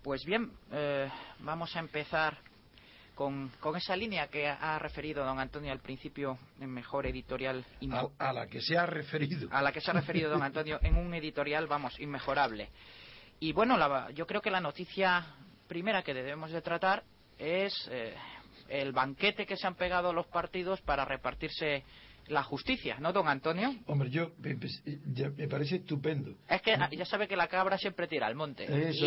Pues bien, vamos a empezar con esa línea que ha referido don Antonio al principio, en mejor editorial. A la que se ha referido. A la que se ha referido don Antonio en un editorial, vamos, inmejorable. Y bueno, yo creo que la noticia primera que debemos de tratar es el banquete que se han pegado los partidos para repartirse la justicia, ¿no, don Antonio? Hombre, me parece estupendo. Es que ya sabe que la cabra siempre tira al monte.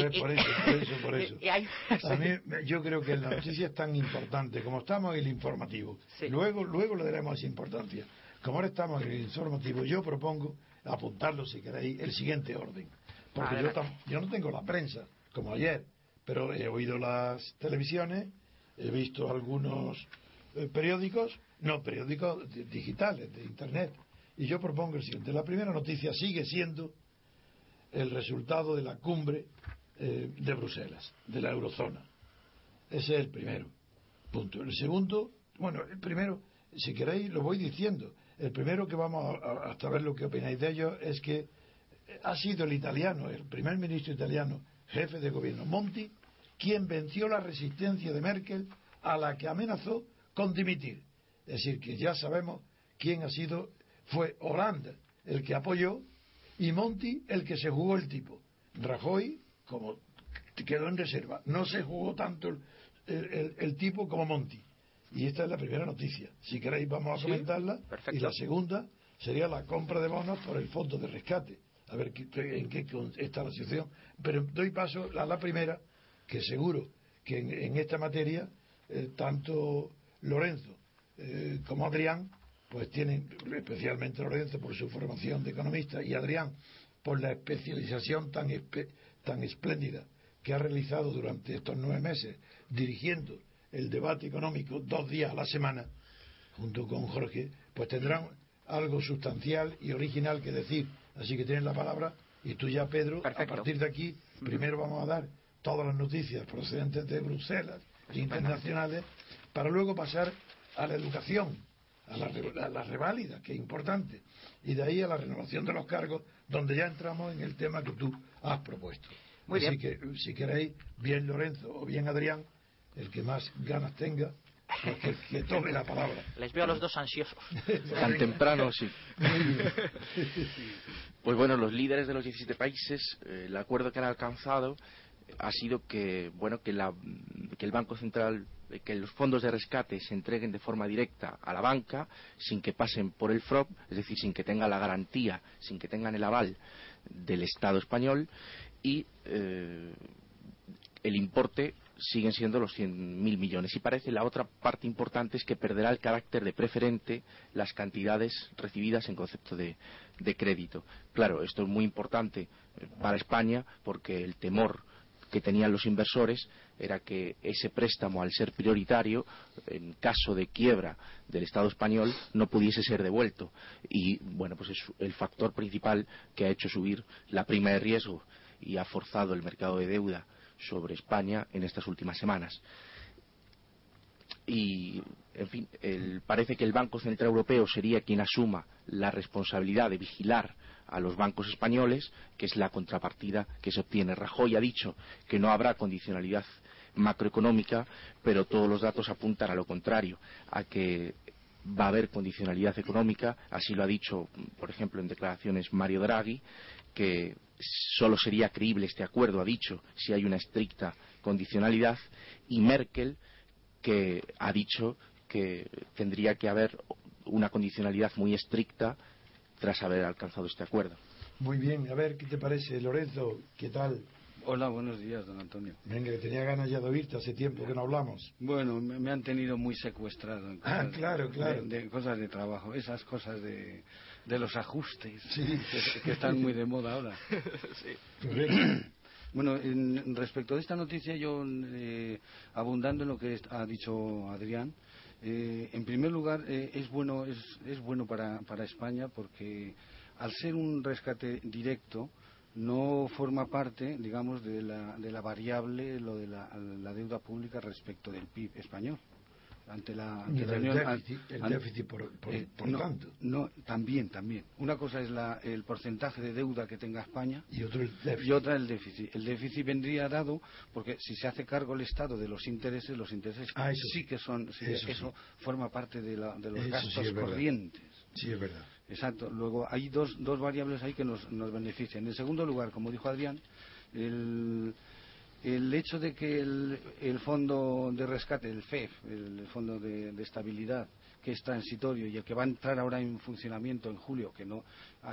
Por eso. A mí, yo creo que la noticia es tan importante como estamos en el informativo. Sí. Luego le daremos esa importancia. Como ahora estamos en el informativo, yo propongo apuntarlo, si queréis, el siguiente orden. Porque yo no tengo la prensa, como ayer, pero he oído las televisiones, he visto algunos periódicos digitales, de internet, y yo propongo el siguiente. La primera noticia sigue siendo el resultado de la cumbre de Bruselas, de la eurozona. Ese es el primero punto. El segundo, el primero, si queréis lo voy diciendo. El primero que vamos a saber lo que opináis de ello es que ha sido el italiano, el primer ministro italiano, jefe de gobierno, Monti, quien venció la resistencia de Merkel, a la que amenazó con dimitir. Es decir, que ya sabemos quién ha sido. Fue Hollande el que apoyó y Monti el que se jugó el tipo. Rajoy, como quedó en reserva, no se jugó tanto el tipo como Monti. Y esta es la primera noticia. Si queréis vamos a comentarla. Perfecto. Y la segunda sería la compra de bonos por el fondo de rescate. A ver en qué está la situación. Pero doy paso a la primera, que seguro que en esta materia tanto Lorenzo como Adrián pues tienen, especialmente Lorenzo por su formación de economista y Adrián por la especialización tan espléndida que ha realizado durante estos 9 meses dirigiendo el debate económico 2 días a la semana junto con Jorge, pues tendrán algo sustancial y original que decir. Así que tienen la palabra y tú ya, Pedro. Perfecto. A partir de aquí primero vamos a dar todas las noticias procedentes de Bruselas e internacionales para luego pasar a la educación, a la reválida, que es importante, y de ahí a la renovación de los cargos, donde ya entramos en el tema que tú has propuesto. Muy Así bien. que si queréis, bien Lorenzo o bien Adrián, el que más ganas tenga, pues que tome la palabra. Les veo a los dos ansiosos. Tan temprano, sí. Pues bueno, los líderes de los 17 países, el acuerdo que han alcanzado ha sido que el Banco Central, que los fondos de rescate se entreguen de forma directa a la banca sin que pasen por el FROB, es decir, sin que tengan la garantía, sin que tengan el aval del Estado español, y el importe siguen siendo los 100.000 millones. Y parece la otra parte importante es que perderá el carácter de preferente las cantidades recibidas en concepto de crédito. Claro, esto es muy importante para España porque el temor que tenían los inversores era que ese préstamo, al ser prioritario, en caso de quiebra del Estado español, no pudiese ser devuelto. Y bueno, pues es el factor principal que ha hecho subir la prima de riesgo y ha forzado el mercado de deuda sobre España en estas últimas semanas. Y, en fin, parece que el Banco Central Europeo sería quien asuma la responsabilidad de vigilar a los bancos españoles, que es la contrapartida que se obtiene. Rajoy ha dicho que no habrá condicionalidad macroeconómica, pero todos los datos apuntan a lo contrario, a que va a haber condicionalidad económica. Así lo ha dicho, por ejemplo, en declaraciones Mario Draghi, que solo sería creíble este acuerdo, ha dicho, si hay una estricta condicionalidad, y Merkel, que ha dicho que tendría que haber una condicionalidad muy estricta tras haber alcanzado este acuerdo. Muy bien, a ver, ¿qué te parece, Lorenzo? ¿Qué tal? Hola, buenos días, don Antonio. Venga, que tenía ganas ya de oírte, hace tiempo que no hablamos. Bueno, me han tenido muy secuestrado en cosas, claro. de cosas de trabajo, esas cosas de los ajustes, sí. que están muy de moda ahora. Sí. Bueno, respecto a esta noticia, yo abundando en lo que ha dicho Adrián, en primer lugar es bueno para España porque al ser un rescate directo no forma parte, digamos, de la variable lo de la deuda pública respecto del PIB español. ante la Unión. El déficit por tanto. No, también. Una cosa es el porcentaje de deuda que tenga España y otra el déficit. El déficit vendría dado porque si se hace cargo el Estado de los intereses sí que son, eso forma parte de los gastos corrientes. Sí, es verdad. Exacto. Luego hay dos variables ahí que nos benefician. En segundo lugar, como dijo Adrián, el hecho de que el fondo de rescate, el FEF, el fondo de estabilidad, que es transitorio y el que va a entrar ahora en funcionamiento en julio, que no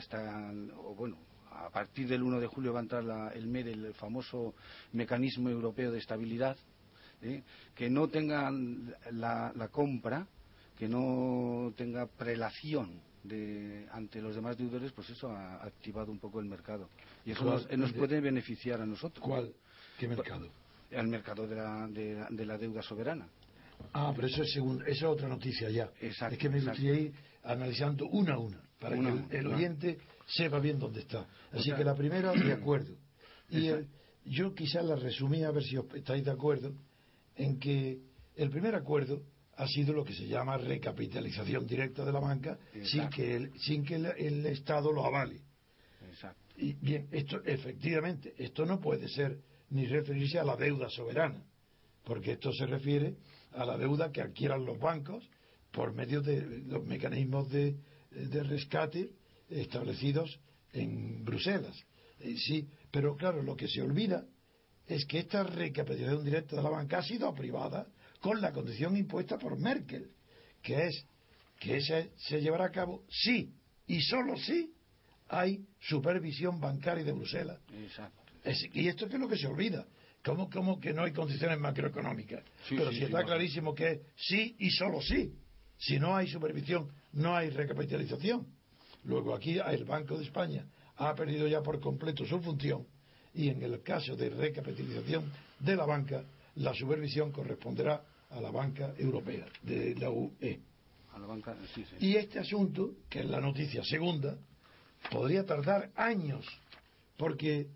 a partir del 1 de julio va a entrar el MED, el famoso mecanismo europeo de estabilidad, que no tenga la compra, que no tenga prelación ante los demás deudores, pues eso ha activado un poco el mercado y eso nos puede beneficiar a nosotros. ¿Cuál? ¿Qué mercado? El mercado de la deuda soberana. Pero eso es otra noticia ya. Exacto, es que me gustaría ir analizando una a una para que el oyente sepa bien dónde está. Así que la primera, de acuerdo. Y yo quizás la resumí, a ver si estáis de acuerdo, en que el primer acuerdo ha sido lo que se llama recapitalización directa de la banca sin que el Estado lo avale. Exacto. Y bien, efectivamente, esto no puede ser ni referirse a la deuda soberana, porque esto se refiere a la deuda que adquieran los bancos por medio de los mecanismos de rescate establecidos en Bruselas. Sí, pero claro, lo que se olvida es que esta recapitalización directa de la banca ha sido aprobada con la condición impuesta por Merkel, que es que se llevará a cabo sí y solo sí hay supervisión bancaria de Bruselas. Exacto. Y esto es lo que se olvida. ¿Cómo que no hay condiciones macroeconómicas? Pero si está clarísimo que es sí y solo sí. Si no hay supervisión, no hay recapitalización. Luego aquí el Banco de España ha perdido ya por completo su función y en el caso de recapitalización de la banca, la supervisión corresponderá a la banca europea, de la UE. A la banca, sí. Y este asunto, que es la noticia segunda, podría tardar años, porque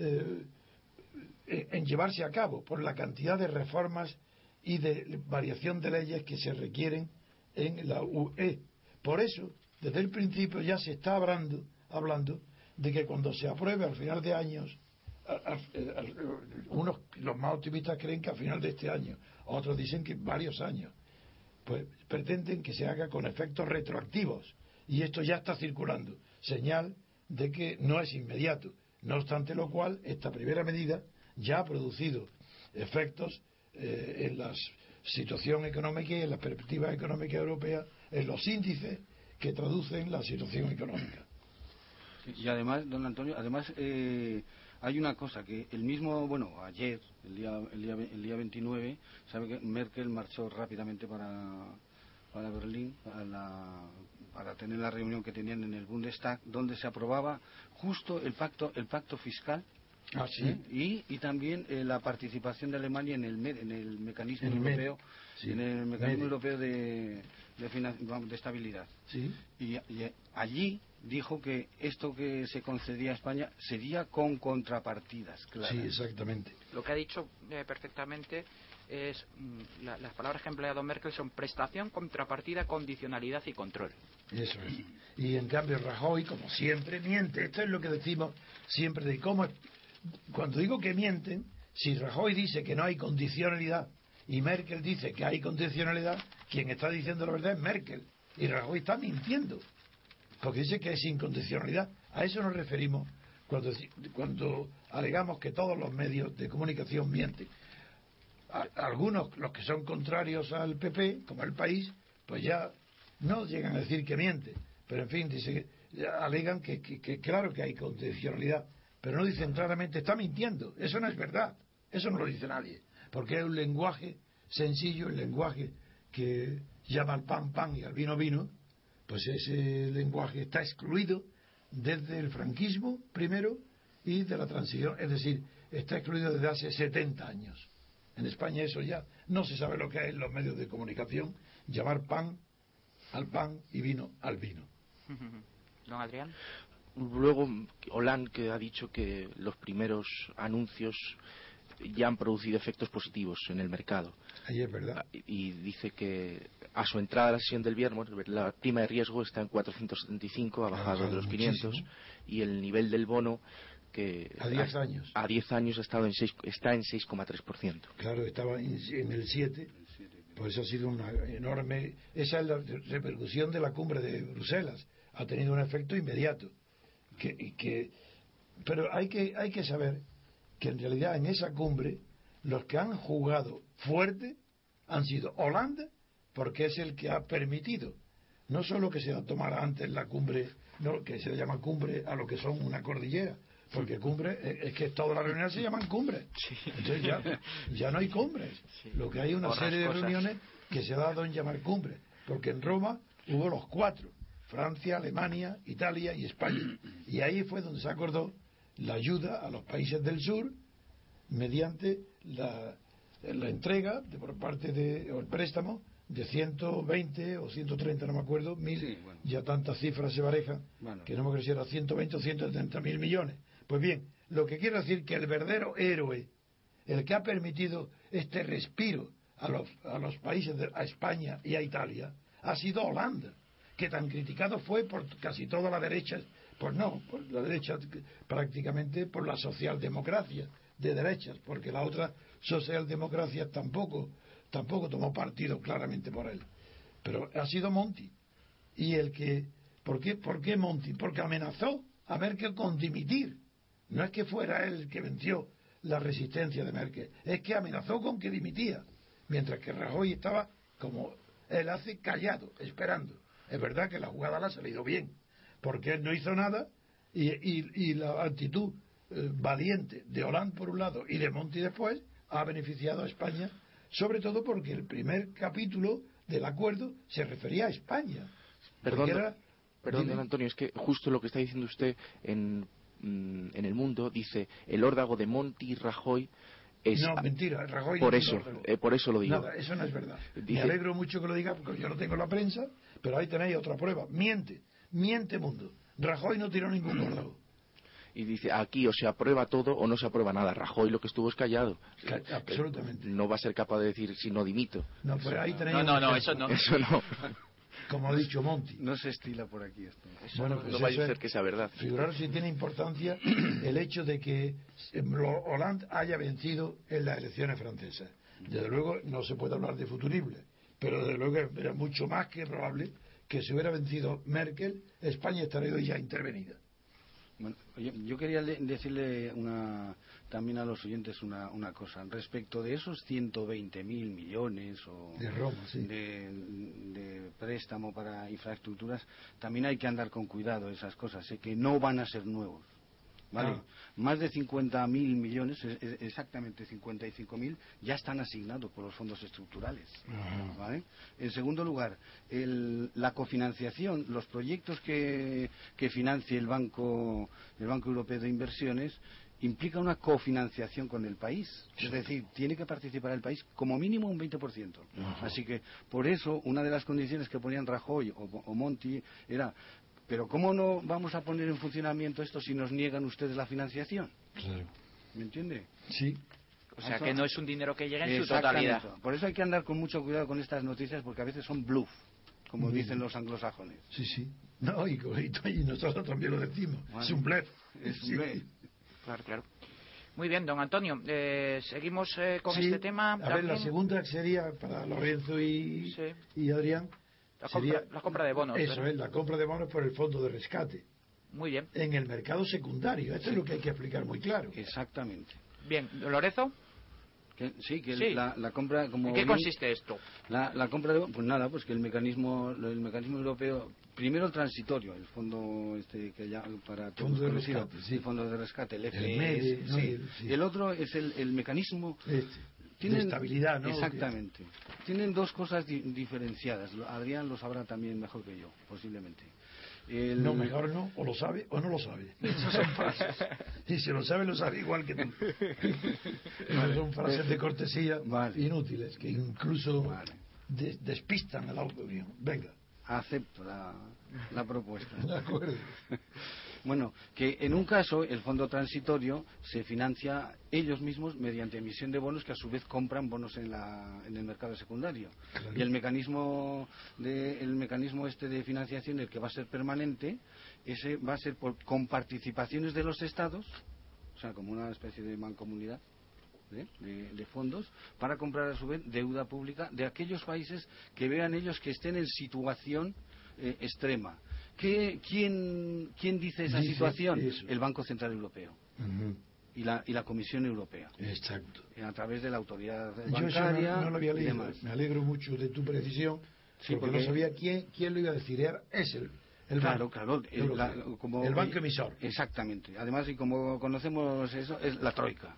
en llevarse a cabo por la cantidad de reformas y de variación de leyes que se requieren en la UE. Por eso, desde el principio ya se está hablando de que cuando se apruebe al final de años, los más optimistas creen que al final de este año, otros dicen que varios años, pues pretenden que se haga con efectos retroactivos y esto ya está circulando, señal de que no es inmediato. No obstante lo cual, esta primera medida ya ha producido efectos en la situación económica y en las perspectivas económicas europeas, en los índices que traducen la situación económica. Y además, don Antonio, hay una cosa que ayer, el día 29, sabe que Merkel marchó rápidamente para Berlín para tener la reunión que tenían en el Bundestag, donde se aprobaba justo el pacto fiscal. ¿Sí? Y también la participación de Alemania en el mecanismo europeo, en el mecanismo europeo de estabilidad. ¿Sí? Y allí dijo que esto que se concedía a España sería con contrapartidas, claro. Sí, exactamente. Lo que ha dicho perfectamente es las palabras que ha empleado Merkel son prestación, contrapartida, condicionalidad y control. Eso es. Y en cambio Rajoy, como siempre, miente. Esto es lo que decimos siempre de cómo. Cuando digo que mienten, si Rajoy dice que no hay condicionalidad y Merkel dice que hay condicionalidad, quien está diciendo la verdad es Merkel. Y Rajoy está mintiendo, porque dice que es incondicionalidad. A eso nos referimos cuando alegamos que todos los medios de comunicación mienten. Algunos, los que son contrarios al PP, como El País, pues ya no llegan a decir que miente. Pero en fin, alegan que claro que hay condicionalidad. Pero no dicen claramente, está mintiendo. Eso no es verdad. Eso no lo dice nadie. Porque es un lenguaje sencillo, el lenguaje que llama al pan pan y al vino vino, pues ese lenguaje está excluido desde el franquismo primero y de la transición. Es decir, está excluido desde hace 70 años. En España eso ya no se sabe lo que es en los medios de comunicación, llamar pan al pan y vino al vino. Don Adrián. Luego, Hollande, que ha dicho que los primeros anuncios ya han producido efectos positivos en el mercado. Ahí es verdad. Y dice que a su entrada a la sesión del viernes la prima de riesgo está en 475, ha bajado de los 500, muchísimo. y el nivel del bono que A 10 años. A 10 años está en 6,3%. Claro, estaba en el 7, pues eso ha sido una enorme... Esa es la repercusión de la cumbre de Bruselas. Ha tenido un efecto inmediato. Pero hay que saber que en realidad en esa cumbre los que han jugado fuerte han sido Holanda, porque es el que ha permitido no solo que se tomara antes la cumbre, no, que se llama cumbre a lo que son una cordillera, porque cumbre es que todas las reuniones se llaman cumbres. Entonces ya no hay cumbres. Lo que hay es una serie de reuniones que se ha dado en llamar cumbres, porque en Roma hubo los 4: Francia, Alemania, Italia y España, y ahí fue donde se acordó la ayuda a los países del sur mediante la entrega por parte de, o el préstamo de 120 o 130, no me acuerdo, mil, sí, bueno. Ya tantas cifras se parejan, bueno, que no me acuerdo si era 120 o 130 mil millones. Pues bien, lo que quiero decir que el verdadero héroe, el que ha permitido este respiro a los países, a España y a Italia, ha sido Holanda, que tan criticado fue por casi toda la derecha, por la derecha prácticamente, por la socialdemocracia de derechas, porque la otra socialdemocracia tampoco tomó partido claramente por él. Pero ha sido Monti. Y el que... ¿Por qué Monti? Porque amenazó a Merkel con dimitir. No es que fuera él el que venció la resistencia de Merkel, es que amenazó con que dimitía, mientras que Rajoy estaba, como él hace, callado, esperando. Es verdad que la jugada le ha salido bien, porque él no hizo nada, y la actitud valiente de Hollande por un lado y de Monti después ha beneficiado a España, sobre todo porque el primer capítulo del acuerdo se refería a España. Perdón, don Antonio, es que justo lo que está diciendo usted en El Mundo dice: el órdago de Monti y Rajoy es... No, mentira, Rajoy por no eso, por eso lo digo. Nada, eso no es verdad. Me alegro mucho que lo diga, porque yo no tengo la prensa, pero ahí tenéis otra prueba. Miente Mundo. Rajoy no tiró ningún órdago. Y dice, aquí o se aprueba todo o no se aprueba nada. Rajoy lo que estuvo es callado. Absolutamente. No va a ser capaz de decir si no dimito. No, pues ahí tenéis eso no. Eso no. Como ha dicho Monti. No se estila por aquí esto. Bueno, pues no vaya a ser que sea verdad. Figurar si tiene importancia el hecho de que Hollande haya vencido en las elecciones francesas. Desde luego no se puede hablar de futurible, pero desde luego era mucho más que probable que si hubiera vencido Merkel, España estaría hoy ya intervenida. Bueno, yo quería decirle también a los oyentes una cosa respecto de esos 120.000 millones de Roma, sí, de préstamo para infraestructuras. También hay que andar con cuidado esas cosas, que no van a ser nuevos, ¿vale? Más de 50.000 millones, exactamente 55.000, ya están asignados por los fondos estructurales, ¿vale? En segundo lugar, la cofinanciación, los proyectos que financie el Banco Europeo de Inversiones implica una cofinanciación con el país, es decir, tiene que participar el país como mínimo un 20%. Así que por eso una de las condiciones que ponían Rajoy o Monti era: pero ¿cómo no vamos a poner en funcionamiento esto si nos niegan ustedes la financiación? Claro. ¿Me entiende? Sí. O sea, que no es un dinero que llega en su totalidad. Por eso hay que andar con mucho cuidado con estas noticias, porque a veces son bluff, como dicen los anglosajones. Sí, sí. No, y nosotros también lo decimos. Bueno, es un bluff. Es un bluff. Claro. Muy bien, don Antonio. Seguimos con este tema. A ver, la segunda sería para Lorenzo y Adrián. La compra de bonos. Eso es, la compra de bonos por el fondo de rescate. Muy bien. En el mercado secundario. Esto es lo que hay que explicar muy claro. Exactamente. Bien, ¿Lorenzo? La compra, como... ¿En qué consiste esto? La compra de... Pues nada, pues que el mecanismo europeo, primero el transitorio, el fondo que ya para todos conocido, el fondo de rescate, el FME, el otro es el mecanismo de estabilidad, ¿no? Exactamente. Tienen dos cosas diferenciadas. Adrián lo sabrá también mejor que yo, posiblemente. No, mejor no, o lo sabe o no lo sabe. Esas son frases. Y si lo sabe igual que tú. Son frases de cortesía inútiles, que incluso despistan a la opinión. Venga. Acepto la propuesta. De acuerdo. Bueno, que en un caso el fondo transitorio se financia ellos mismos mediante emisión de bonos que a su vez compran bonos en el mercado secundario. Claro. Y el mecanismo este de financiación, el que va a ser permanente, ese va a ser con participaciones de los estados, o sea, como una especie de mancomunidad de fondos, para comprar a su vez deuda pública de aquellos países que vean ellos que estén en situación extrema. ¿Quién dice esa situación? Eso. El Banco Central Europeo. Uh-huh. y la Comisión Europea. Exacto. A través de la autoridad bancaria. Yo no lo había leído. Me alegro mucho de tu precisión, porque no sabía quién lo iba a decir. Es el banco. Claro, el banco emisor. Exactamente. Además, y como conocemos eso, es la troika.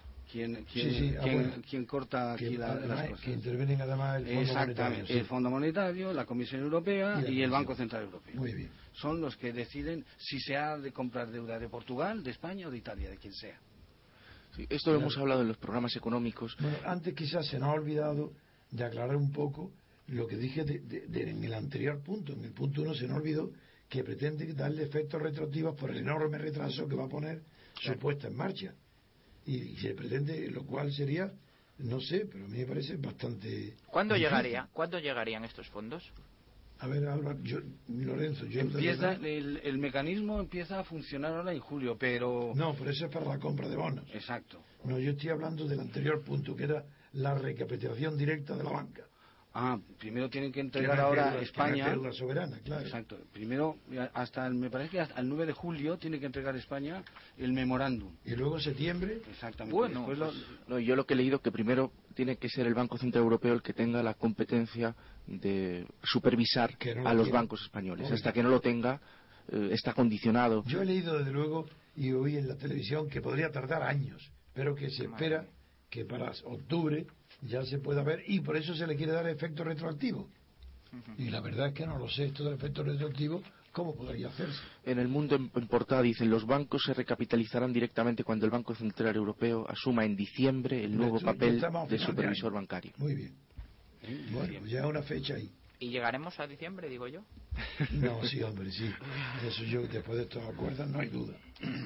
Quien corta aquí las cosas. Que intervienen además el Fondo Monetario. Sí. El Fondo Monetario, la Comisión Europea y el Banco Central Europeo. Muy bien. Son los que deciden si se ha de comprar deuda de Portugal, de España o de Italia, de quien sea. Sí, esto lo hemos hablado en los programas económicos. Bueno, antes quizás se nos ha olvidado de aclarar un poco lo que dije en el anterior punto. En el punto 1 se nos olvidó que pretende darle efectos retroactivos por el enorme retraso que va a poner su puesta en marcha. Y se pretende, lo cual sería, no sé, pero a mí me parece bastante... ¿Cuándo llegarían estos fondos? A ver, Álvaro, Lorenzo... El mecanismo empieza a funcionar ahora en julio, pero... No, pero eso es para la compra de bonos. Exacto. No, yo estoy hablando del anterior punto, que era la recapitalización directa de la banca. Primero tienen que entregar ahora España. Deuda soberana, claro. Exacto. Primero, me parece que hasta el 9 de julio tiene que entregar España el memorándum. Y luego en septiembre. Exactamente. Bueno, yo lo que he leído que primero tiene que ser el Banco Central Europeo el que tenga la competencia de supervisar a los bancos españoles. Hasta que no lo tenga, está condicionado. Yo he leído desde luego y oí en la televisión que podría tardar años, pero que se espera que para octubre ya se pueda ver, y por eso se le quiere dar efecto retroactivo. Y la verdad es que no lo sé, esto del efecto retroactivo, ¿cómo podría hacerse? En el Mundo en portada dicen: los bancos se recapitalizarán directamente cuando el Banco Central Europeo asuma en diciembre el nuevo papel de supervisor bancario. Muy bien. Bueno, ya una fecha ahí. ¿Y llegaremos a diciembre, digo yo? No, sí, hombre, sí. Eso yo, después de estos acuerdos, no hay duda.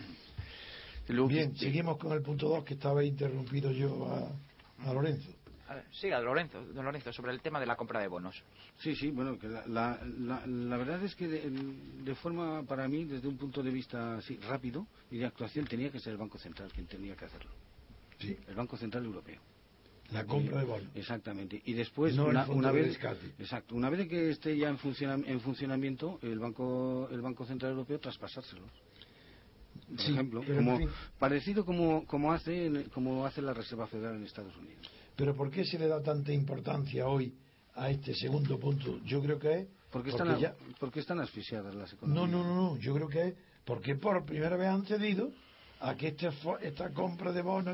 Bien, seguimos con el punto 2, que estaba interrumpido yo a Lorenzo. Sí, a don Lorenzo, sobre el tema de la compra de bonos. Sí, bueno, que la verdad es que de forma, para mí, desde un punto de vista así, rápido y de actuación, tenía que ser el Banco Central quien tenía que hacerlo. Sí. El Banco Central Europeo. La compra de bonos. Exactamente. Y después, no una vez que esté ya en funcionamiento, el Banco Central Europeo traspasárselos. Por ejemplo, parecido como hace la Reserva Federal en Estados Unidos. Pero ¿por qué se le da tanta importancia hoy a este segundo punto? Yo creo que es porque están asfixiadas las economías. No, yo creo que es porque por primera vez han cedido a que esta compra de bonos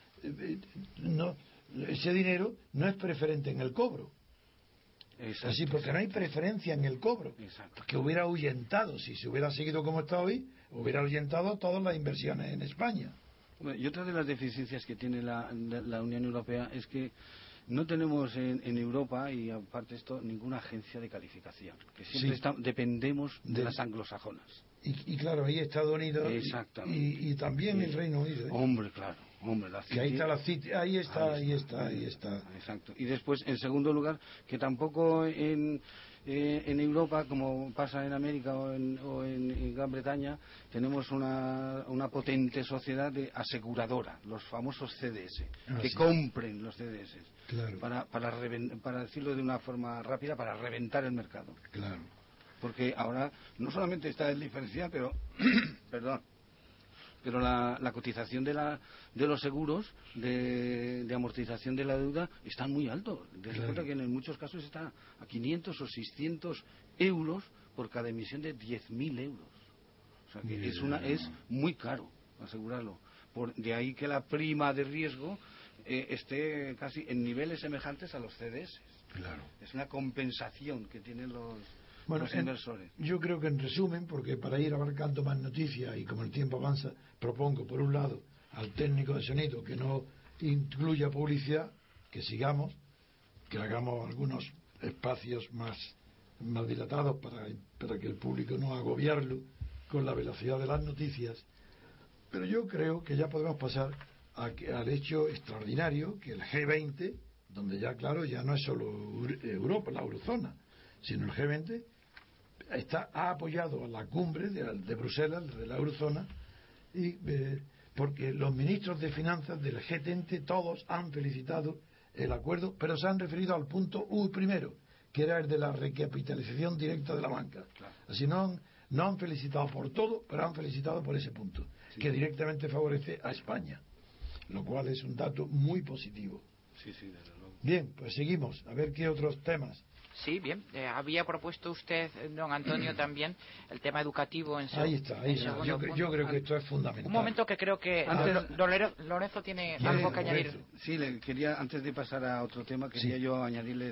ese dinero no es preferente en el cobro. Exacto, así, porque no hay preferencia en el cobro. Exacto. Que hubiera ahuyentado, si se hubiera seguido como está hoy, hubiera ahuyentado todas las inversiones en España. Y otra de las deficiencias que tiene la Unión Europea es que no tenemos en Europa, y aparte esto, ninguna agencia de calificación, que siempre dependemos de las anglosajonas. Y claro, ahí Estados Unidos y también el Reino Unido. Hombre, claro. La que ahí está la Citi, ahí está. Exacto. Y después, en segundo lugar, que tampoco en Europa, como pasa en América o en Gran Bretaña, tenemos una potente sociedad de aseguradora, los famosos CDS, que compren los CDS, claro. para decirlo de una forma rápida, para reventar el mercado. Claro. Porque ahora no solamente está el diferencial, pero pero la cotización de los seguros de amortización de la deuda está muy alto. Cuenta que en muchos casos está a 500 o 600 euros por cada emisión de 10.000 euros. O sea que es muy caro asegurarlo. De ahí que la prima de riesgo esté casi en niveles semejantes a los CDS. Claro. Es una compensación que tienen los inversores. Yo creo que en resumen, porque para ir abarcando más noticias y como el tiempo avanza, propongo por un lado al técnico de sonido que no incluya publicidad, que sigamos, que hagamos algunos espacios más dilatados para que el público no agobiarlo con la velocidad de las noticias, pero yo creo que ya podemos pasar al hecho extraordinario que el G20, donde ya claro, ya no es solo Europa, la eurozona, sino el G20 ha apoyado a la cumbre de Bruselas, de la eurozona, y porque los ministros de finanzas del G20 todos han felicitado el acuerdo, pero se han referido al punto primero, que era el de la recapitalización directa de la banca. Claro. Así no han felicitado por todo, pero han felicitado por ese punto, sí, que directamente favorece a España, lo cual es un dato muy positivo. Sí, sí, desde luego. Bien, pues seguimos, a ver qué otros temas. Sí, bien. Había propuesto usted, don Antonio, también el tema educativo en Ahí está. Yo creo que esto es fundamental. Un momento que creo que Lorenzo tiene algo que añadir. Sí, quería, antes de pasar a otro tema, quería yo añadirle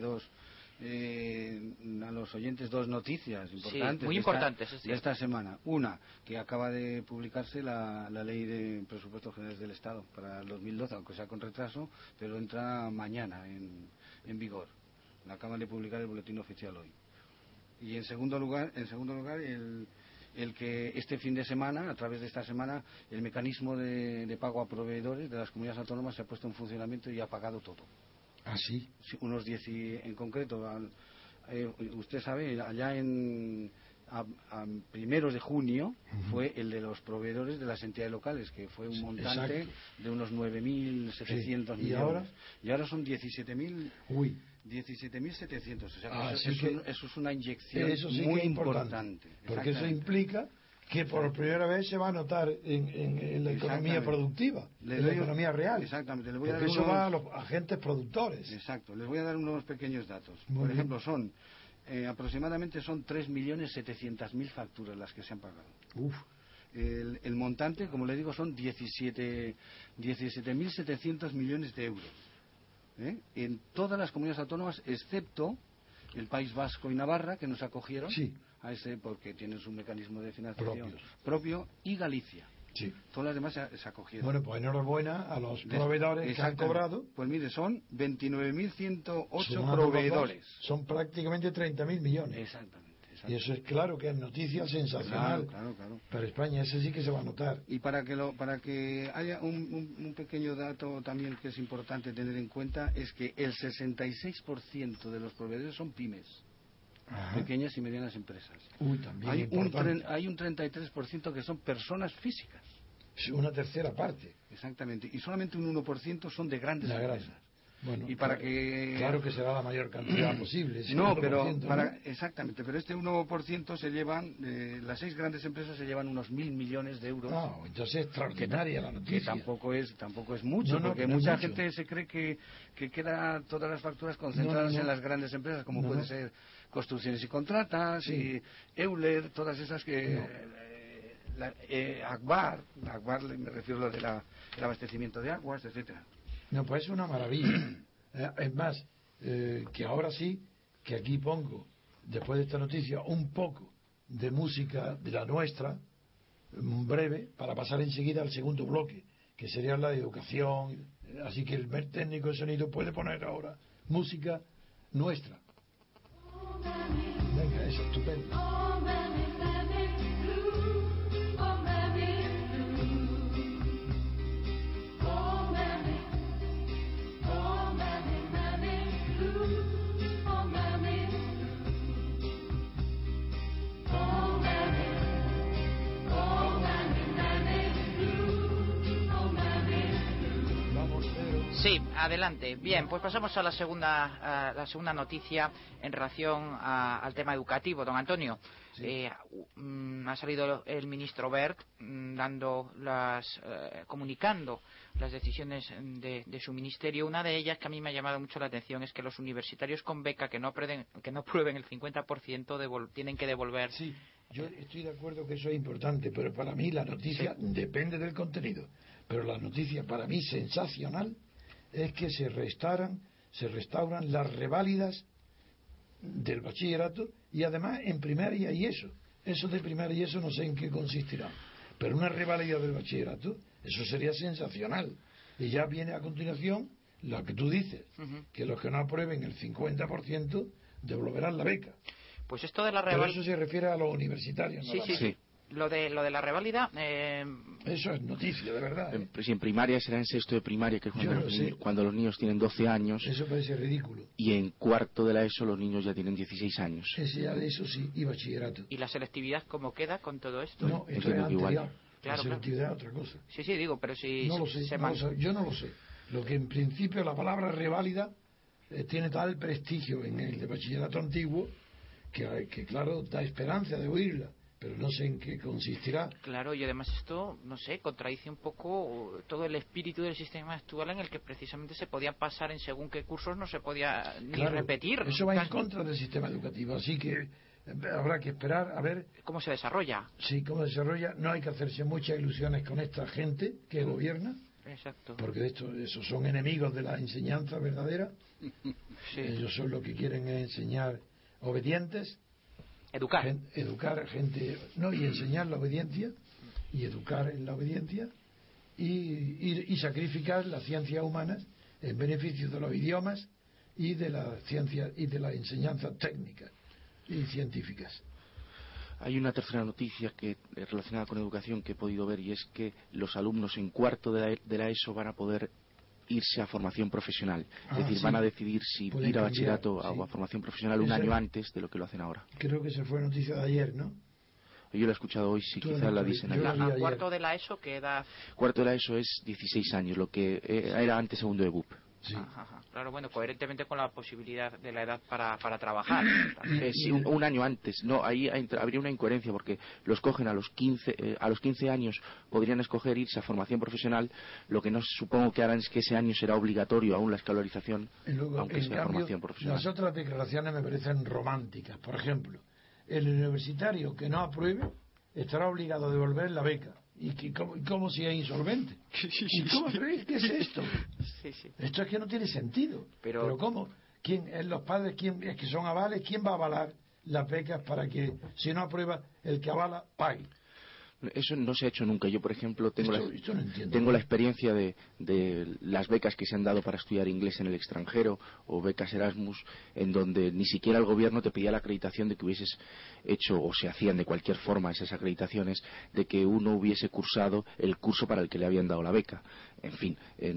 a los oyentes dos noticias importantes, sí, muy importantes de esta semana. Una, que acaba de publicarse la ley de presupuestos generales del Estado para el 2012, aunque sea con retraso, pero entra mañana en vigor. La acaban de publicar el boletín oficial hoy. Y en segundo lugar el que este fin de semana, a través de esta semana, el mecanismo de pago a proveedores de las comunidades autónomas se ha puesto en funcionamiento y ha pagado todo. ¿Ah, sí? Sí, unos 10 en concreto. Usted sabe, allá a primeros de junio fue el de los proveedores de las entidades locales, que fue un montante, exacto, de unos 9.700 millones. Y ahora son 17.000. Uy. 17.700, o sea, eso es una inyección sí muy que importante. Porque eso implica que por primera vez se va a notar en la economía productiva, en la economía real. Exactamente. Porque eso va a los agentes productores. Exacto. Les voy a dar unos pequeños datos. Por ejemplo, aproximadamente son 3.700.000 facturas las que se han pagado. Uf. El montante, como le digo, son 17.700 millones de euros. En todas las comunidades autónomas, excepto el País Vasco y Navarra, que nos acogieron, sí, a ese porque tienen su mecanismo de financiación propio, y Galicia. Sí. Todas las demás se acogieron. Bueno, pues enhorabuena a los proveedores que han cobrado. Pues mire, son 29.108 proveedores. Son prácticamente 30.000 millones. Exactamente. Y eso es claro que es noticia sensacional. Claro. Para España, ese sí que se va a notar. Y para que haya un pequeño dato también que es importante tener en cuenta, es que el 66% de los proveedores son pymes. Ajá. Pequeñas y medianas empresas. También hay un 33% que son personas físicas. Una tercera parte. Exactamente. Y solamente un 1% son de grandes empresas. Bueno, y para claro que será la mayor cantidad posible. No, pero exactamente, pero este 1% se llevan, las 6 grandes empresas se llevan unos 1.000 millones de euros. Entonces es extraordinaria la noticia. Que tampoco es mucho, porque mucha gente se cree que quedan todas las facturas concentradas en las grandes empresas, como puede ser Construcciones y Contratas, y Euler, todas esas que... Agbar, me refiero a lo del abastecimiento de aguas, etcétera. No, pues es una maravilla. Es más, que ahora sí, que aquí pongo, después de esta noticia, un poco de música de la nuestra, breve, para pasar enseguida al segundo bloque, que sería la de educación. Así que el técnico de sonido puede poner ahora música nuestra. Venga, eso, estupendo. Sí, adelante. Bien, pues pasamos a la segunda noticia en relación al tema educativo, don Antonio. Sí. Ha salido el ministro Wert comunicando las decisiones de su ministerio. Una de ellas que a mí me ha llamado mucho la atención es que los universitarios con beca que no prueben el 50% tienen que devolver. Sí, yo estoy de acuerdo que eso es importante, pero para mí la noticia depende del contenido. Pero la noticia para mí sensacional es que se restauran las reválidas del bachillerato, y además en primaria y eso de primaria y eso no sé en qué consistirá, pero una reválida del bachillerato, eso sería sensacional. Y ya viene a continuación lo que tú dices, que los que no aprueben el 50% devolverán la beca. Pues esto de la pero eso se refiere a los universitarios, ¿no? Sí. Lo de la reválida... Eso es noticia, de verdad. Si en primaria será en sexto de primaria, que es cuando los niños tienen 12 años. Eso parece ridículo. Y en cuarto de la ESO los niños ya tienen 16 años. Ya de eso sí, y bachillerato. ¿Y la selectividad cómo queda con todo esto? No, esto es anterior. Igual. Claro, la selectividad es otra cosa. Sí, digo, pero si... No lo sé, yo no lo sé. Lo que en principio la palabra reválida tiene tal prestigio en el de bachillerato antiguo que claro, da esperanza de oírla. Pero no sé en qué consistirá. Claro, y además esto, no sé, contradice un poco todo el espíritu del sistema actual en el que precisamente se podía pasar en según qué cursos no se podía ni repetir. Eso va en contra del sistema educativo, así que habrá que esperar a ver... ¿Cómo se desarrolla? Sí, cómo se desarrolla. No hay que hacerse muchas ilusiones con esta gente que gobierna. Exacto. Porque esos son enemigos de la enseñanza verdadera. Sí. Ellos son los que quieren enseñar obedientes. Educar gente, no, y enseñar la obediencia y educar en la obediencia y sacrificar las ciencias humanas en beneficio de los idiomas y de la ciencia y de las enseñanzas técnicas y científicas. Hay una tercera noticia que relacionada con educación que he podido ver, y es que los alumnos en cuarto de la ESO van a poder irse a formación profesional. Es decir, van a decidir si ir a bachillerato o a formación profesional un año antes de lo que lo hacen ahora. Creo que esa fue noticia de ayer, ¿no? Yo la he escuchado hoy, si quizás la dicen ayer. ¿A cuarto de la ESO qué edad? Cuarto de la ESO es 16 años, lo que era antes segundo de BUP. Sí. Ajá. Claro, bueno, coherentemente con la posibilidad de la edad para trabajar. Sí, un año antes. No, ahí habría una incoherencia porque los cogen a los 15 años, podrían escoger irse a formación profesional, lo que no supongo que harán es que ese año será obligatorio aún la escolarización, luego, aunque sea formación profesional. Las otras declaraciones me parecen románticas. Por ejemplo, el universitario que no apruebe estará obligado a devolver la beca. ¿Y cómo si es insolvente? ¿Y cómo creéis que es esto? Sí. Esto es que no tiene sentido. Pero ¿cómo? ¿Quién es los padres? ¿Quién es que son avales? ¿Quién va a avalar las becas para que, si no aprueba, el que avala pague? Eso no se ha hecho nunca. Yo, por ejemplo, tengo no la experiencia de las becas que se han dado para estudiar inglés en el extranjero o becas Erasmus, en donde ni siquiera el gobierno te pedía la acreditación de que hubieses hecho, o se hacían de cualquier forma esas acreditaciones, de que uno hubiese cursado el curso para el que le habían dado la beca. En fin,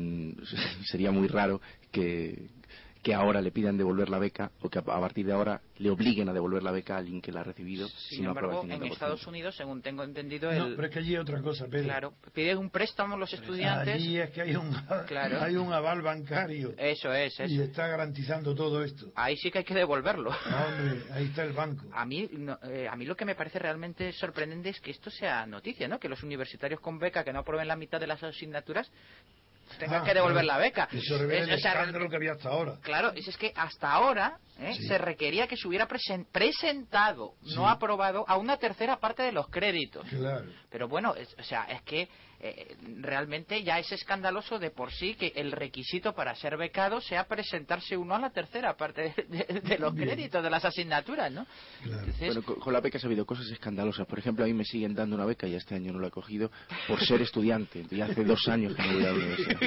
sería muy raro que ahora le pidan devolver la beca o que a partir de ahora le obliguen a devolver la beca a alguien que la ha recibido. Sin embargo, en Estados Unidos, según tengo entendido... No, pero es que allí hay otra cosa, Pedro. Claro, piden un préstamo los estudiantes... Allí es que hay un aval bancario. Eso es. Y está garantizando todo esto. Ahí sí que hay que devolverlo. Hombre, ahí está el banco. A mí lo que me parece realmente sorprendente es que esto sea noticia, ¿no? Que los universitarios con beca que no aprueben la mitad de las asignaturas tengan que devolver la beca. Eso revela el escándalo que había hasta ahora. Claro, es que hasta ahora se requería que se hubiera presentado, no aprobado, a una tercera parte de los créditos. Claro. Pero bueno, es que realmente ya es escandaloso de por sí que el requisito para ser becado sea presentarse uno a la tercera parte de los créditos, de las asignaturas, ¿no? Claro. Entonces, bueno, con la beca ha habido cosas escandalosas. Por ejemplo, a mí me siguen dando una beca y este año no la he cogido por ser estudiante. Y hace 2 años que no voy a la universidad.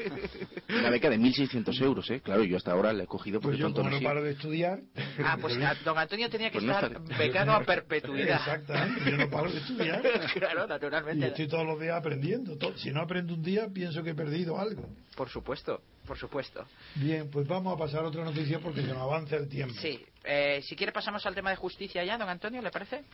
Una beca de 1.600 euros, ¿eh? Claro, yo hasta ahora la he cogido porque pues yo, como no paro de estudiar... pues don Antonio tenía que estar becado a perpetuidad. Exactamente, yo no paro de estudiar. Claro, naturalmente. Y estoy todos los días aprendiendo. Si no aprendo un día, pienso que he perdido algo. Por supuesto. Bien, pues vamos a pasar a otra noticia porque se nos avanza el tiempo. Sí, si quiere pasamos al tema de justicia ya, don Antonio, ¿le parece?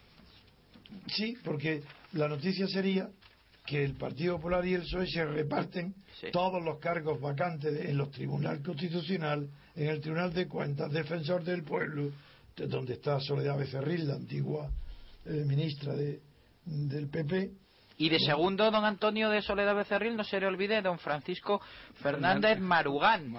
Sí, porque la noticia sería que el Partido Popular y el PSOE se reparten todos los cargos vacantes en los tribunales constitucional, en el Tribunal de Cuentas, Defensor del Pueblo, donde está Soledad Becerril, la antigua ministra del PP. Y de segundo, don Antonio de Soledad Becerril, no se le olvide, don Francisco Fernández Marugán.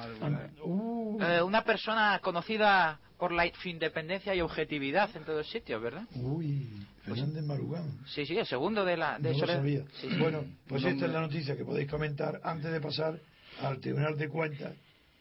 Una persona conocida por su independencia y objetividad en todos sitios, ¿verdad? Fernández Marugán. Sí, el segundo de Soledad. No lo sabía. Sí. Bueno, pues esta es la noticia que podéis comentar antes de pasar al Tribunal de Cuentas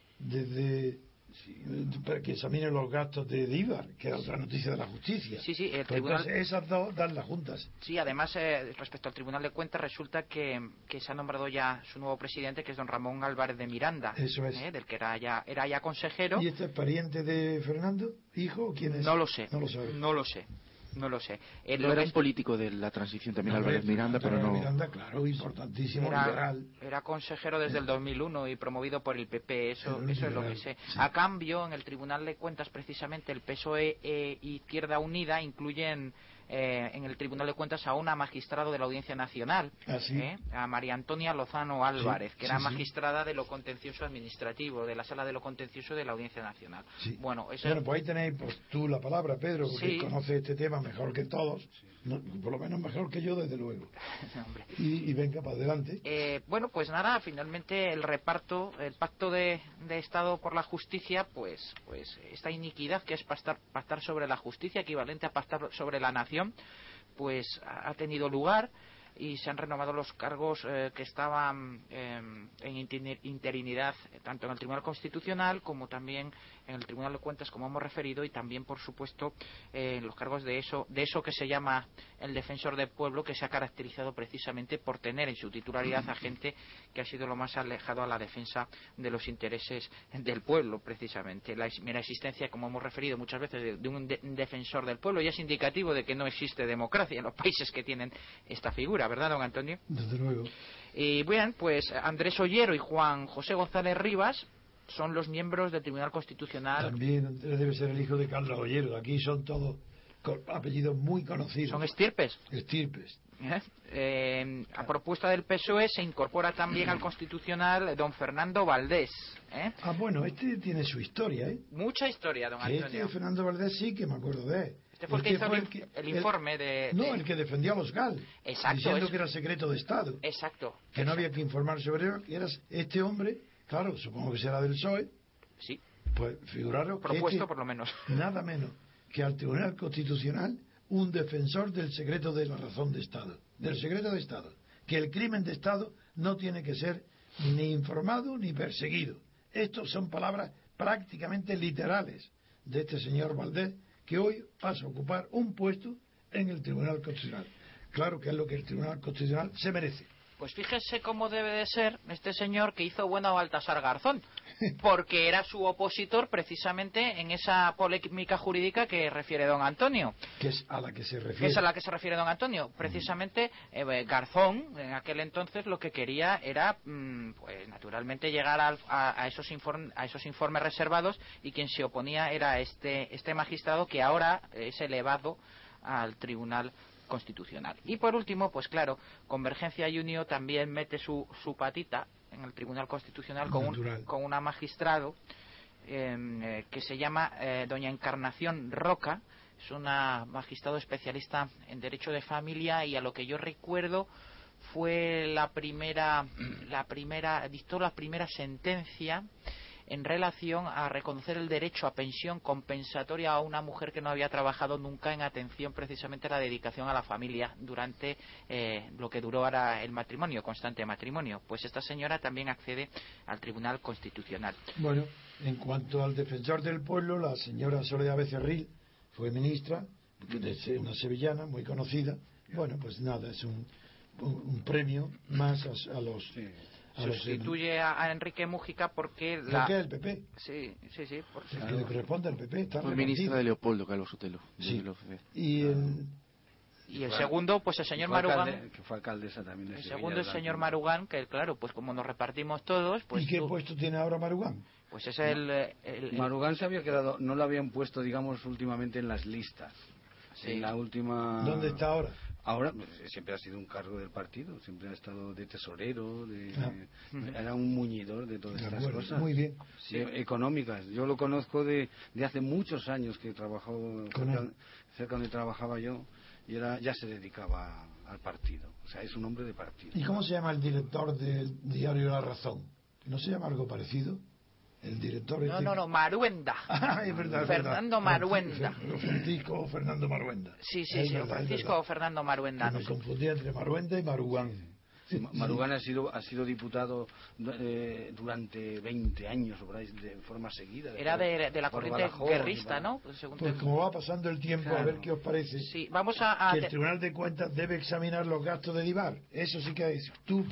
para que examine los gastos de Díbar, que es otra noticia de la justicia. Sí, el pues tribunal... entonces esas dos dan las juntas. Sí, además, respecto al Tribunal de Cuentas, resulta que se ha nombrado ya su nuevo presidente, que es don Ramón Álvarez de Miranda. Eso es. Del que era ya consejero. ¿Y este es pariente de Fernando? ¿Hijo o quién es? No lo sé. No lo sabe. No lo sé. No lo sé. No era un político de la transición también, Álvarez Miranda, pero no... Miranda, claro, importantísimo, liberal. Era consejero desde el 2001 y promovido por el PP, eso es lo que sé. Sí. A cambio, en el Tribunal de Cuentas, precisamente, el PSOE y Izquierda Unida incluyen en el Tribunal de Cuentas a una magistrado de la Audiencia Nacional, a María Antonia Lozano Álvarez, que era magistrada de lo contencioso administrativo, de la Sala de lo Contencioso de la Audiencia Nacional. Sí. Bueno, pues ahí tenéis tú la palabra, Pedro, porque conoce este tema mejor que todos, por lo menos mejor que yo, desde luego. y venga, para adelante. Bueno, pues nada, finalmente el pacto de Estado por la justicia, pues esta iniquidad que es pactar sobre la justicia, equivalente a pactar sobre la nación, pues ha tenido lugar y se han renovado los cargos que estaban en interinidad tanto en el Tribunal Constitucional como también en el Tribunal de Cuentas, como hemos referido, y también, por supuesto, los cargos de eso que se llama el defensor del pueblo, que se ha caracterizado precisamente por tener en su titularidad a gente que ha sido lo más alejado a la defensa de los intereses del pueblo, precisamente. La mera existencia, como hemos referido muchas veces, de un defensor del pueblo ya es indicativo de que no existe democracia en los países que tienen esta figura, ¿verdad, don Antonio? Desde luego. Y bien, pues Andrés Ollero y Juan José González Rivas son los miembros del Tribunal Constitucional. También debe ser el hijo de Carlos Ollero. Aquí son todos apellidos muy conocidos. ¿Son estirpes? Estirpes. A propuesta del PSOE se incorpora también al Constitucional don Fernando Valdés. Bueno, este tiene su historia, Mucha historia, don Antonio. Este Fernando Valdés sí que me acuerdo de él. Este fue el que hizo el informe de... No, el que defendió a los GAL. Exacto. Diciendo que era secreto de Estado. Exacto. Que no había que informar sobre él. Y era este hombre, claro, supongo que será del PSOE. Sí. Pues figuraros propuesto por lo menos. Nada menos que al Tribunal Constitucional un defensor del secreto de la razón de Estado. Del secreto de Estado. Que el crimen de Estado no tiene que ser ni informado ni perseguido. Estas son palabras prácticamente literales de este señor Valdés, que hoy pasa a ocupar un puesto en el Tribunal Constitucional. Claro que es lo que el Tribunal Constitucional se merece. Pues fíjese cómo debe de ser este señor que hizo bueno a Baltasar Garzón, porque era su opositor precisamente en esa polémica jurídica que refiere don Antonio. Que es a la que se refiere. Es a la que se refiere don Antonio. Precisamente Garzón, en aquel entonces, lo que quería era, pues naturalmente, llegar a esos informes reservados, y quien se oponía era este magistrado que ahora es elevado al Tribunal Constitucional. Y por último, pues claro, Convergencia y Unión también mete su patita en el Tribunal Constitucional con una magistrado que se llama doña Encarnación Roca. Es una magistrado especialista en derecho de familia, y a lo que yo recuerdo fue dictó la primera sentencia en relación a reconocer el derecho a pensión compensatoria a una mujer que no había trabajado nunca en atención precisamente a la dedicación a la familia durante lo que duró ahora el matrimonio, constante matrimonio. Pues esta señora también accede al Tribunal Constitucional. Bueno, en cuanto al defensor del pueblo, la señora Soledad Becerril fue ministra, una sevillana muy conocida. Bueno, pues nada, es un premio más a los... Sí. Sustituye a Enrique Mújica porque ¿Por qué el PP? Sí. Porque le corresponde al PP. Fue ministra de Leopoldo Carlos Sotelo. Sí. Y el segundo, pues el señor Marugán, que fue alcaldesa también. El segundo, el señor Marugán, que claro, pues como nos repartimos todos, pues... ¿Y qué puesto tiene ahora Marugán? Pues es el Marugán se había quedado, no lo habían puesto, digamos, últimamente en las listas. Sí. En la última... ¿Dónde está ahora? Ahora siempre ha sido un cargo del partido, siempre ha estado de tesorero, era un muñidor de todas estas cosas. Muy bien. Sí, económicas. Yo lo conozco de hace muchos años que trabajó cerca donde trabajaba yo, y ya se dedicaba al partido. O sea, es un hombre de partido. ¿Y cómo se llama el director del diario La Razón? ¿No se llama algo parecido? El director... No, Maruenda. Es verdad, Fernando Maruenda. Francisco Fernando Maruenda. Sí, Francisco Fernando Maruenda. Me confundía entre Maruenda y Marugán. Sí. Marugán ha sido diputado durante 20 años, de forma seguida. Era de la corriente guerrista, ¿no? Pues como va pasando el tiempo, claro. A ver qué os parece. Sí, vamos que el Tribunal de Cuentas debe examinar los gastos de Divar. Eso sí que es tú, Pedro.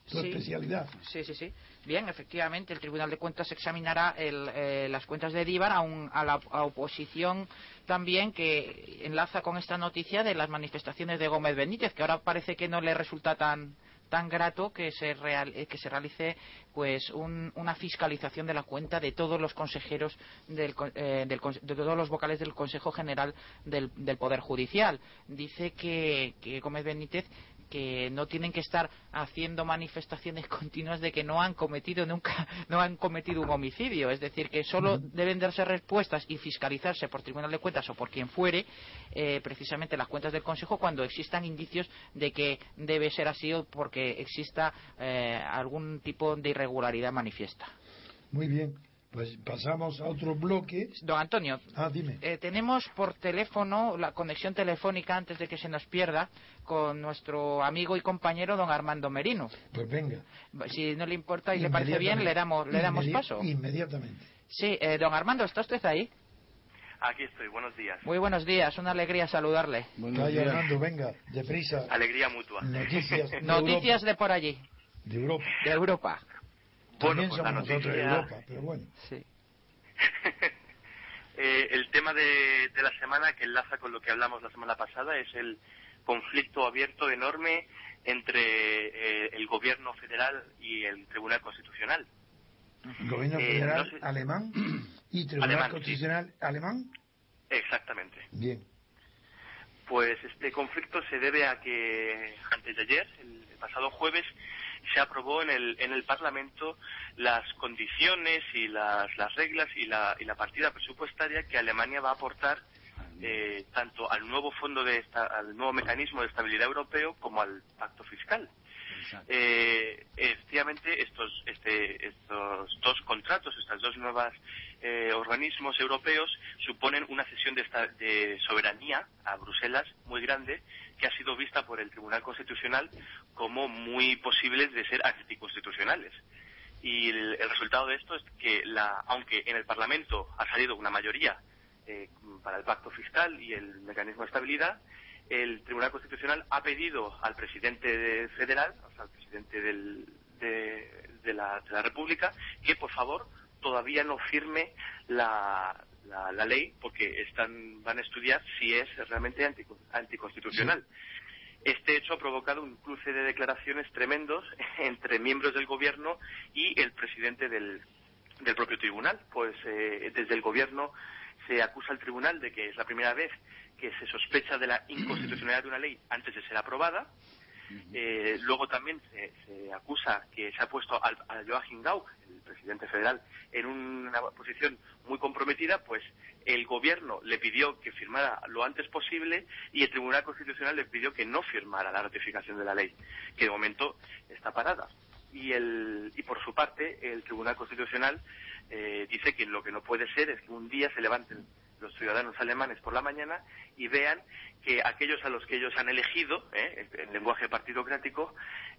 tu especialidad. Sí. Bien, efectivamente, el Tribunal de Cuentas examinará las cuentas de Díbar a la oposición también, que enlaza con esta noticia de las manifestaciones de Gómez Benítez, que ahora parece que no le resulta tan grato que se realice pues una fiscalización de la cuenta de todos los consejeros de todos los vocales del Consejo General del Poder Judicial. Dice que Gómez Benítez que no tienen que estar haciendo manifestaciones continuas de que no han cometido un homicidio, es decir, que solo deben darse respuestas y fiscalizarse por Tribunal de Cuentas o por quien fuere, precisamente las cuentas del Consejo, cuando existan indicios de que debe ser así o porque exista algún tipo de irregularidad manifiesta. Muy bien. Pues pasamos a otro bloque. Don Antonio, dime. Tenemos por teléfono la conexión telefónica, antes de que se nos pierda, con nuestro amigo y compañero don Armando Merino. Pues venga. Si no le importa y le parece bien, le damos paso. Inmediatamente. Sí, don Armando, ¿está usted ahí? Aquí estoy, buenos días. Muy buenos días, una alegría saludarle. Calla, Armando, venga, deprisa. Alegría mutua. Noticias de por allí. De Europa. De Europa. También pues somos nosotros de Europa, pero bueno. Sí. El tema de la semana, que enlaza con lo que hablamos la semana pasada, es el conflicto abierto enorme entre el gobierno federal y el Tribunal Constitucional. Gobierno federal alemán y Tribunal Constitucional alemán. Exactamente. Bien. Pues este conflicto se debe a que antes de ayer, el pasado jueves, se aprobó en el Parlamento las condiciones y las reglas y la partida presupuestaria que Alemania va a aportar tanto al nuevo al nuevo mecanismo de estabilidad europeo como al pacto fiscal. Efectivamente, estos dos contratos, estas dos nuevas organismos europeos suponen una cesión de soberanía a Bruselas muy grande, que ha sido vista por el Tribunal Constitucional como muy posibles de ser anticonstitucionales. Y el resultado de esto es que, aunque en el Parlamento ha salido una mayoría para el pacto fiscal y el mecanismo de estabilidad, el Tribunal Constitucional ha pedido al presidente federal, o sea, al presidente de la República, que por favor todavía no firme la ley, porque van a estudiar si es realmente anticonstitucional. Este hecho ha provocado un cruce de declaraciones tremendos entre miembros del gobierno y el presidente del propio tribunal. Pues desde el gobierno se acusa al tribunal de que es la primera vez que se sospecha de la inconstitucionalidad de una ley antes de ser aprobada. Luego también se acusa que se ha puesto a Joachim Gauck, el presidente federal, en una posición muy comprometida, pues el gobierno le pidió que firmara lo antes posible y el Tribunal Constitucional le pidió que no firmara la ratificación de la ley, que de momento está parada. Y por su parte, el Tribunal Constitucional dice que lo que no puede ser es que un día se levanten los ciudadanos alemanes por la mañana y vean que aquellos a los que ellos han elegido, en lenguaje partidocrático,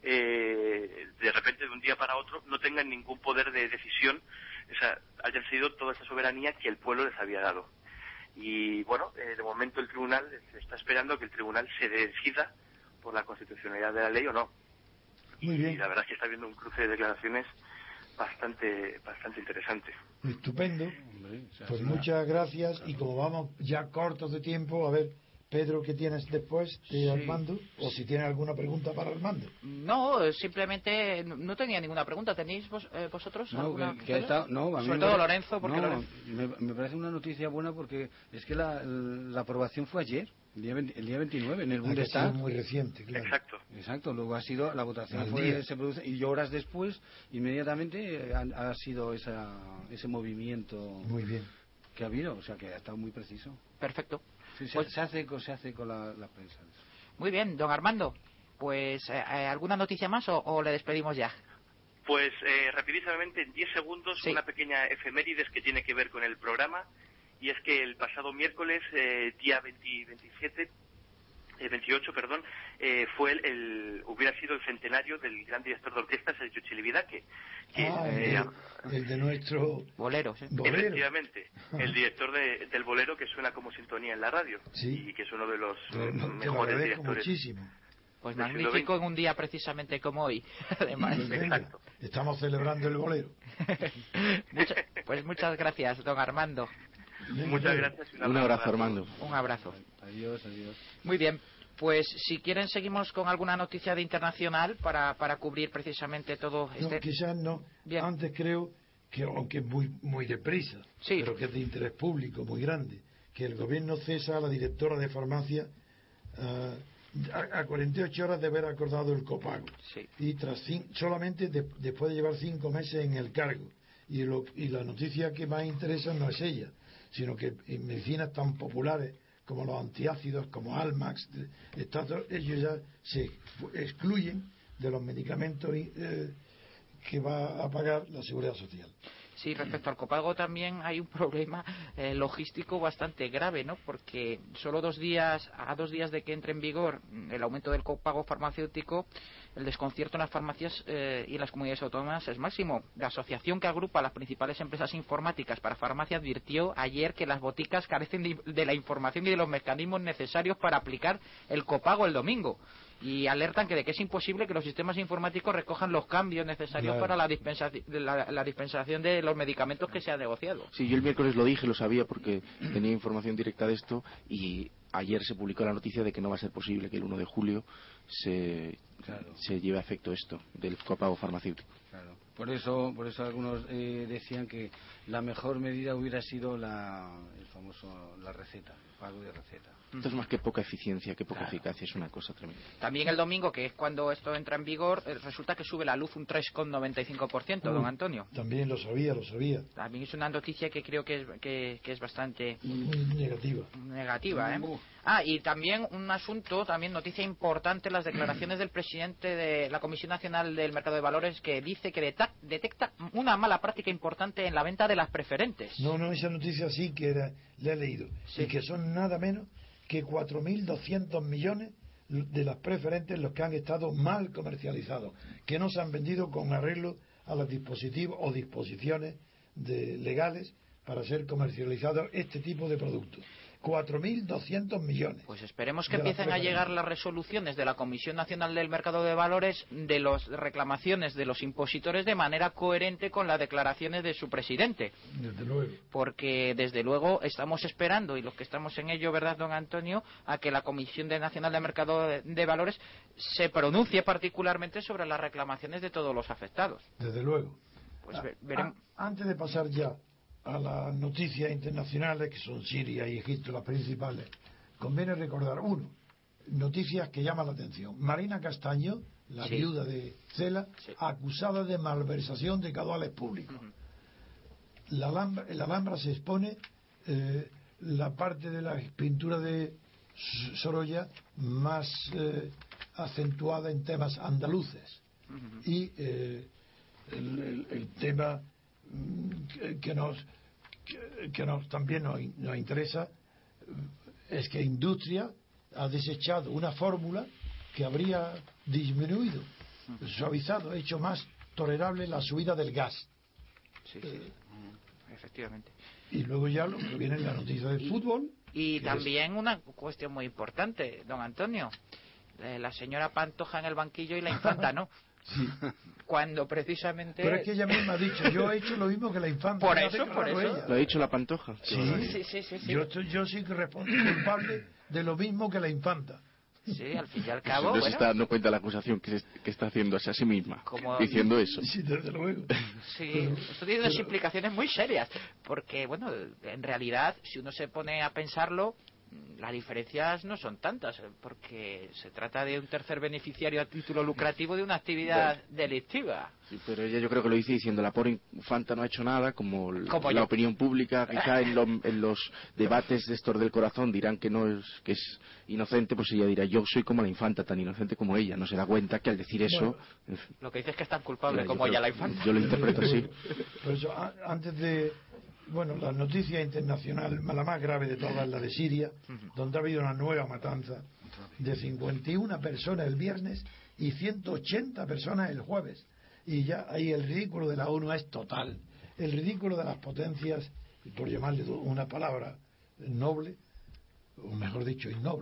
de repente de un día para otro no tengan ningún poder de decisión, o sea, hayan sido toda esa soberanía que el pueblo les había dado. Y bueno, de momento el tribunal está esperando que el tribunal se decida por la constitucionalidad de la ley o no. Muy bien. Y la verdad es que está habiendo un cruce de declaraciones bastante interesante. Estupendo. Pues muchas gracias, y como vamos ya cortos de tiempo, a ver, Pedro, ¿qué tienes después de Armando? O si tienes alguna pregunta para Armando. No, simplemente no tenía ninguna pregunta. ¿Tenéis vosotros alguna? Sobre todo Lorenzo, porque me parece una noticia buena, porque es que la aprobación fue ayer, el día 29, en el Bundestag. Ha sido muy reciente, claro. Exacto. Luego ha sido la votación, se produce, y horas después, inmediatamente, ha sido ese movimiento. Muy bien. Que ha habido, o sea, que ha estado muy preciso. Perfecto. Sí, se hace con la prensa. Muy bien, don Armando. Pues, ¿alguna noticia más o le despedimos ya? Pues, rapidísimamente, en 10 segundos, una pequeña efemérides que tiene que ver con el programa. Y es que el pasado miércoles, día 28, hubiera sido el centenario del gran director de orquesta, Sergio Chilividache. El de nuestro bolero, ¿sí? Efectivamente, el director del bolero, que suena como sintonía en la radio, y que es uno de los mejores directores. Muchísimo. Pues del siglo magnífico XX. en un día precisamente como hoy, además. Exacto. Estamos celebrando el bolero. Pues muchas gracias, don Armando. Muchas gracias. Y Un abrazo, Armando. Un abrazo. Adiós, adiós. Muy bien, pues si quieren seguimos con alguna noticia de internacional para cubrir precisamente todo No, este... quizás no. Bien. Antes creo que, aunque es muy deprisa, Sí. pero que es de interés público muy grande, que el gobierno cesa a la directora de farmacia a 48 horas de haber acordado el copago. Sí. Y solamente después de llevar 5 meses en el cargo. Y la noticia que más interesa no es ella, sino que en medicinas tan populares como los antiácidos, como Almax, ellos ya se excluyen de los medicamentos que va a pagar la Seguridad Social. Sí, respecto al copago también hay un problema logístico bastante grave, ¿no? Porque solo 2 días, a 2 días de que entre en vigor el aumento del copago farmacéutico, el desconcierto en las farmacias y en las comunidades autónomas es máximo. La asociación que agrupa a las principales empresas informáticas para farmacia advirtió ayer que las boticas carecen de la información y de los mecanismos necesarios para aplicar el copago el domingo. Y alertan de que es imposible que los sistemas informáticos recojan los cambios necesarios para la dispensación de los medicamentos que se ha negociado. Sí, yo el miércoles lo dije, lo sabía porque tenía información directa de esto y ayer se publicó la noticia de que no va a ser posible que el 1 de julio se lleve a efecto esto del copago farmacéutico. Claro. Por eso algunos decían que la mejor medida hubiera sido la receta, el pago de receta. Esto es más que poca eficiencia, que poca eficacia, es una cosa tremenda. También el domingo, que es cuando esto entra en vigor, resulta que sube la luz un 3,95%, don Antonio. También lo sabía. También es una noticia que creo que es bastante Muy negativa. ¿eh? Y también un asunto, también noticia importante, las declaraciones del presidente de la Comisión Nacional del Mercado de Valores, que dice que detecta una mala práctica importante en la venta de las preferentes. No, esa noticia sí que la he leído. Sí. Y que son nada menos que 4.200 millones de las preferentes los que han estado mal comercializados, que no se han vendido con arreglo a los dispositivos o disposiciones legales para ser comercializados este tipo de productos. 4.200 millones. Pues esperemos que empiecen a llegar las resoluciones de la Comisión Nacional del Mercado de Valores de las reclamaciones de los impositores de manera coherente con las declaraciones de su presidente. Desde luego. Porque desde luego estamos esperando, y los que estamos en ello, ¿verdad, don Antonio?, a que la Comisión Nacional del Mercado de Valores se pronuncie particularmente sobre las reclamaciones de todos los afectados. Desde luego. Pues veremos. Antes de pasar ya a las noticias internacionales, que son Siria y Egipto las principales, conviene recordar noticias que llaman la atención. Marina Castaño, la viuda de Cela, acusada de malversación de caudales públicos. En la Alhambra se expone la parte de la pintura de Sorolla más acentuada en temas andaluces. Y el tema que también nos interesa es que Industria ha desechado una fórmula que habría disminuido, suavizado, hecho más tolerable la subida del gas. Sí. Efectivamente. Y luego ya lo que viene en la noticia del fútbol. Y también una cuestión muy importante, don Antonio. La señora Pantoja en el banquillo y la infanta, ¿no? Sí. Cuando precisamente... Pero es que ella misma ha dicho, yo he hecho lo mismo que la infanta. Por eso. Ella. Lo ha dicho la Pantoja. Sí. Sí. Yo sí que respondo culpable de lo mismo que la infanta. Sí, al fin y al cabo, No se está dando cuenta la acusación que está haciéndose a sí misma, diciendo eso. Sí, desde luego. Sí, esto tiene unas implicaciones muy serias, porque, bueno, en realidad, si uno se pone a pensarlo, las diferencias no son tantas, porque se trata de un tercer beneficiario a título lucrativo de una actividad delictiva. Sí, pero ella yo creo que lo dice diciendo la pobre infanta no ha hecho nada, como la opinión pública quizá en los debates de estos del corazón dirán que es inocente, pues ella dirá yo soy como la infanta, tan inocente como ella, no se da cuenta que al decir eso... Lo que dice es que es tan culpable como ella la infanta. Yo lo interpreto así. Por eso, antes de... la noticia internacional, la más grave de todas, la de Siria, donde ha habido una nueva matanza de 51 personas el viernes y 180 personas el jueves. Y ya ahí el ridículo de la ONU es total. El ridículo de las potencias, por llamarle una palabra noble, o mejor dicho, innoble,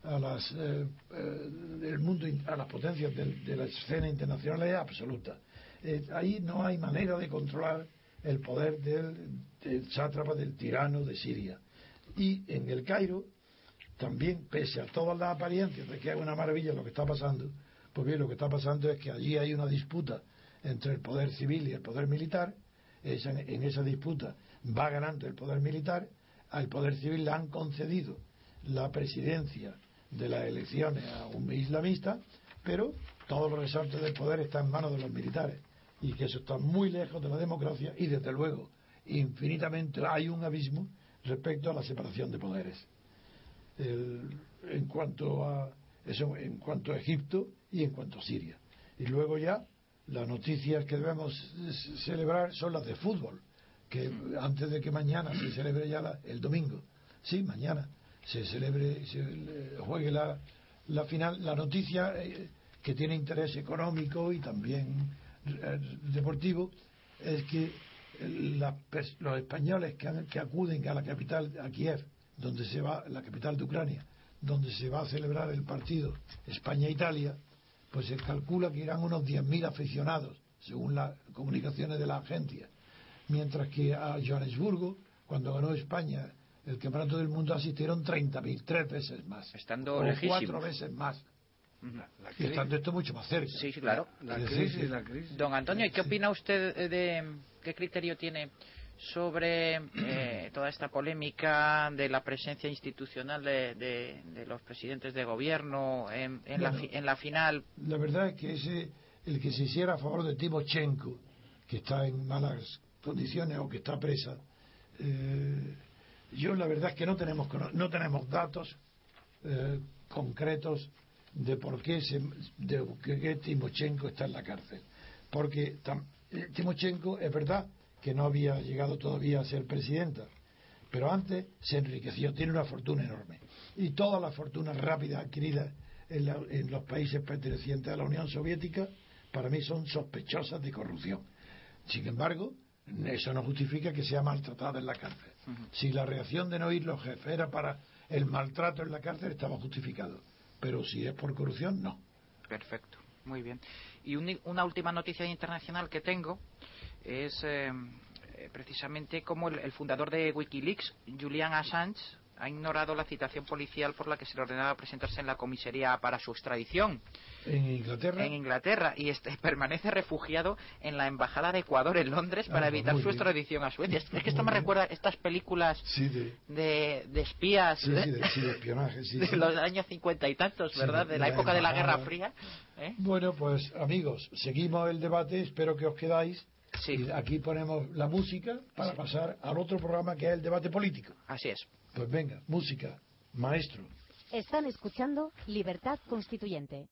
del mundo, a las potencias de la escena internacional es absoluta. Ahí no hay manera de controlar el poder del sátrapa, del tirano de Siria. Y en el Cairo también, pese a todas las apariencias de que es una maravilla lo que está pasando, pues bien, lo que está pasando es que allí hay una disputa entre el poder civil y el poder militar. En esa disputa va ganando el poder militar. Al poder civil le han concedido la presidencia de las elecciones a un islamista, pero todos los resortes del poder están en manos de los militares, y que eso está muy lejos de la democracia, y desde luego infinitamente hay un abismo respecto a la separación de poderes. En cuanto a Egipto y en cuanto a Siria. Y luego ya las noticias que debemos celebrar son las de fútbol, que antes de que mañana se celebre ya el domingo, sí, mañana se juegue la final. La noticia que tiene interés económico y también deportivo es que los españoles que acuden a la capital, a Kiev, donde se va, la capital de Ucrania, donde se va a celebrar el partido España-Italia, pues se calcula que irán unos 10.000 aficionados, según las comunicaciones de la agencia, mientras que a Johannesburgo, cuando ganó España el campeonato del mundo, asistieron 30.000, 3 veces más, estando o lejísimos, 4 veces más. Y estando esto mucho más cerca. Sí, claro. La crisis. Don Antonio, ¿y qué opina usted qué criterio tiene sobre toda esta polémica de la presencia institucional de los presidentes de gobierno en la final? La verdad es que el que se hiciera a favor de Timochenko, que está en malas condiciones o que está presa, yo la verdad es que no tenemos datos concretos de por qué que Timochenko está en la cárcel, porque Timochenko es verdad que no había llegado todavía a ser presidenta, pero antes se enriqueció, tiene una fortuna enorme, y todas las fortunas rápidas adquiridas en los países pertenecientes a la Unión Soviética para mí son sospechosas de corrupción. Sin embargo, eso no justifica que sea maltratada en la cárcel. Si la reacción de no ir los jefes era para el maltrato en la cárcel, estaba justificado, pero si es por corrupción, no. Perfecto, muy bien. Y una última noticia internacional que tengo es precisamente como el fundador de Wikileaks, Julian Assange, ha ignorado la citación policial por la que se le ordenaba presentarse en la comisaría para su extradición. ¿En Inglaterra? En Inglaterra, y permanece refugiado en la embajada de Ecuador en Londres para evitar su extradición a Suecia. Es que esto me recuerda a estas películas de espías, de espionaje, de los años 50 y tantos, ¿verdad? De la época de la Guerra Fría. Bueno, pues amigos, seguimos el debate, espero que os quedáis. Sí. Y aquí ponemos la música para pasar al otro programa, que es el debate político. Así es. Pues venga, música, maestro. Están escuchando Libertad Constituyente.